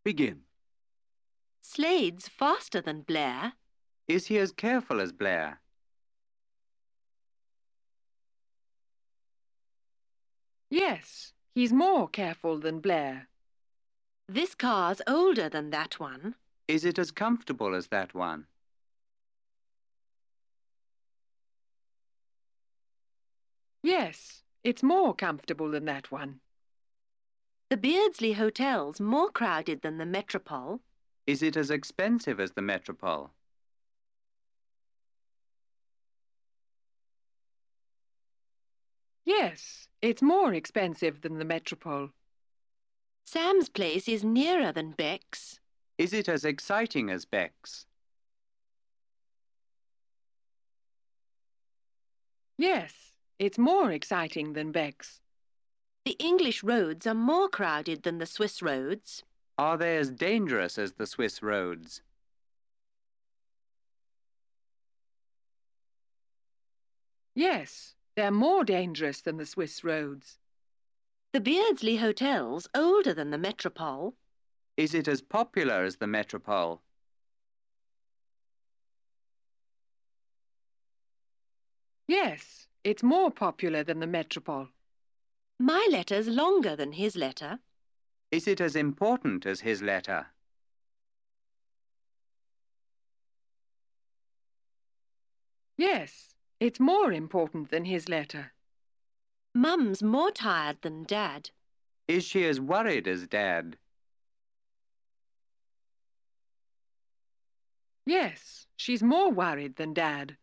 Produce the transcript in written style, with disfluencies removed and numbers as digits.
Begin. Slade's faster than Blair. Is he as careful as Blair? Yes, he's more careful than Blair. This car's older than that one. Is it as comfortable as that one? Yes, it's more comfortable than that one. The Beardsley Hotel's more crowded than the Metropole. Is it as expensive as the Metropole? Yes, it's more expensive than the Metropole. Sam's place is nearer than Beck's. Is it as exciting as Beck's? Yes, it's more exciting than Beck's. The English roads are more crowded than the Swiss roads. Are they as dangerous as the Swiss roads? Yes, they're more dangerous than the Swiss roads. The Beardsley Hotel's older than the Metropole. Is it as popular as the Metropole? Yes, it's more popular than the Metropole. My letter's longer than his letter. Is it as important as his letter? Yes, it's more important than his letter. Mum's more tired than Dad. Is she as worried as Dad? Yes, she's more worried than Dad.